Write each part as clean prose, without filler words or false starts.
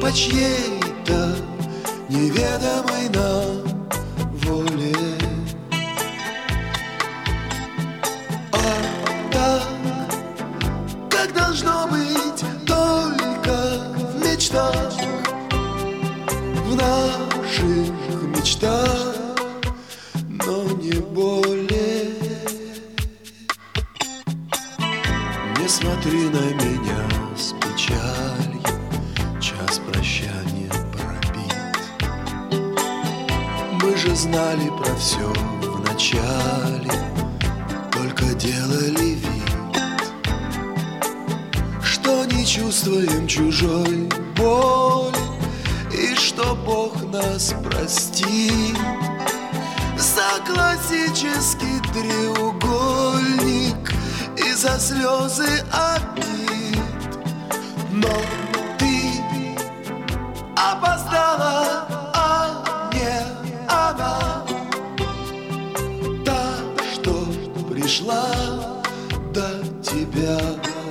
по чьей-то неведомой нам воле. А так, как должно быть только в мечтах, в наших мечтах, но не более. Не смотри на меня с печалью, час прощания пробит. Мы же знали про все вначале, только делали вид, что не чувствуем чужой боли, и что Бог нас простит за классический треугольник и за слезы обид. Но ты опоздала, а не она, та, что пришла до тебя.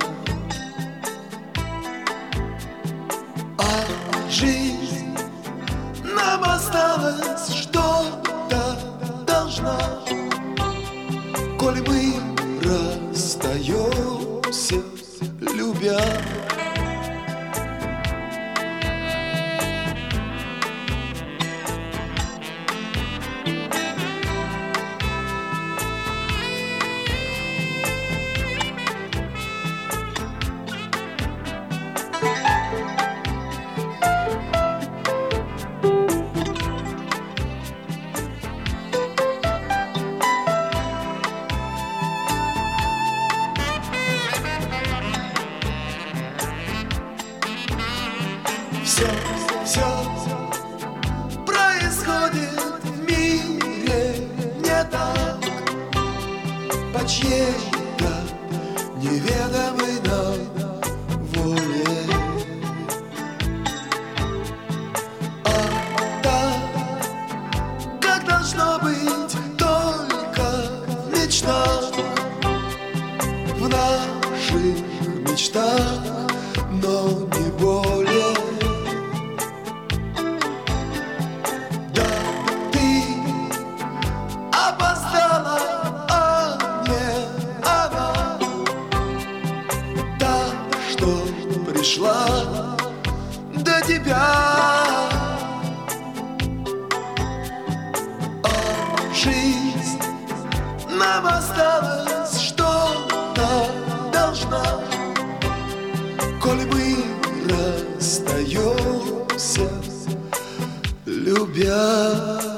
А жизнь нам осталось, что-то должна, коль мы расстаемся, любя. Все происходит в мире не так, по чьей-то неведомой нам воле. А так, как должно быть только в мечтах, в наших мечтах, но не более. Пришла до тебя, а жизнь нам осталось, что-то должна, коль мы расстаемся, любя.